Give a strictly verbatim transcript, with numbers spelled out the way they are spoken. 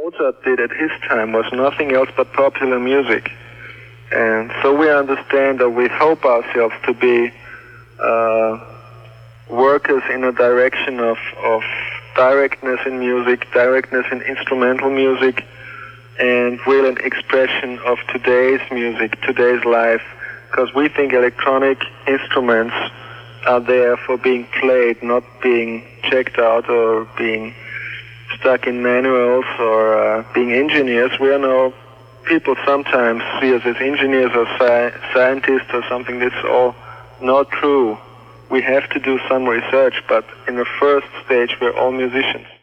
Mozart did at his time was nothing else but popular music. And so we understand, or we hope ourselves to be uh, workers in a direction of, of directness in music, directness in instrumental music, and real an expression of today's music, today's life, because we think electronic instruments are there for being played, not being checked out or being stuck in manuals or uh, being engineers. We are now people sometimes see us as engineers or sci- scientists or something. That's all not true. We have to do some research, but in the first stage we're all musicians.